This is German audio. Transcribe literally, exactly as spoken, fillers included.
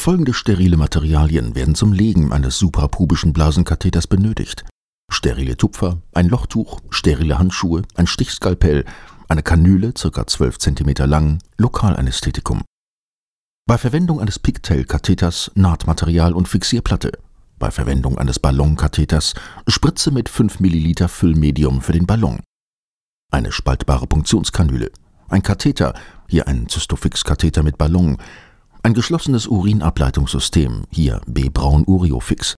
Folgende sterile Materialien werden zum Legen eines suprapubischen Blasenkatheters benötigt: sterile Tupfer, ein Lochtuch, sterile Handschuhe, ein Stichskalpell, eine Kanüle ca. zwölf Zentimeter lang, Lokalanästhetikum. Bei Verwendung eines Pigtail-Katheters Nahtmaterial und Fixierplatte. Bei Verwendung eines Ballonkatheters Spritze mit fünf Milliliter Füllmedium für den Ballon. Eine spaltbare Punktionskanüle. Ein Katheter, hier ein Cystofix-Katheter mit Ballon. Ein geschlossenes Urinableitungssystem, hier B-Braun Ureofix.